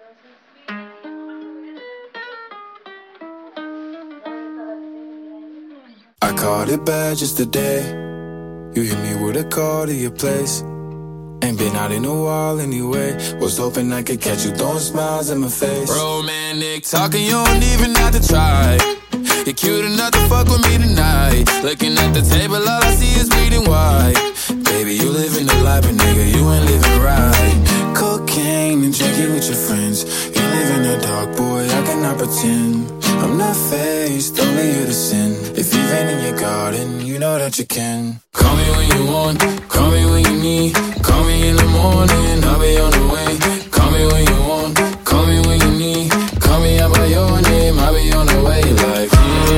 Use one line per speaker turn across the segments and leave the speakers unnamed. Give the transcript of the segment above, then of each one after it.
I caught it bad just today. You hit me with a call to your place. Ain't been out in a while anyway. Was hoping I could catch you throwing smiles in my face.
Romantic talking, you don't even have to try. You're cute enough to fuck with me tonight. Looking at the table, all I see is bleeding white. Baby, you living the life, but nigga, you ain't living right.
Cocaine and drinking with your friends. You live in the dark, boy, I cannot pretend. I'm not faced, only you to sin. If you've been in your garden, you know that you can.
Call me when you want, call me when you need. Call me in the morning, I'll be on the way. Call me when you want, call me when you need. Call me out by your name, I'll be on the way. Like,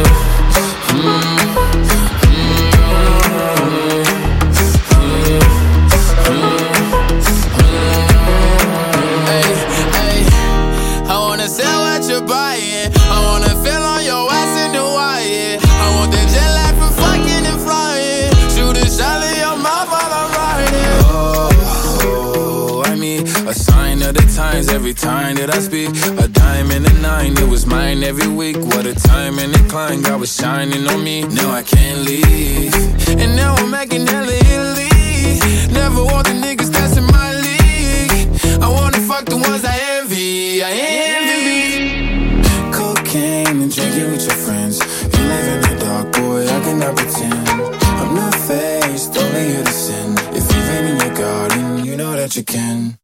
I wanna sell what you're buying. I wanna feel on your ass in the wire. I want that jet lag from fucking and flying. Shoot a shot in your mouth while I'm riding.
Oh, I mean, a sign of the times every time that I speak. A dime and a nine, it was mine every week. What a time and a climb, God was shining on me. Now I can't leave, and now I'm making hella Italy. Never want the niggas that's in my league. I wanna fuck the ones I envy. I envy. Cocaine and drinking with your friends. You live in the dark, boy, I cannot pretend. I'm not faced, only you to sin. If you've been in your garden, you know that you can.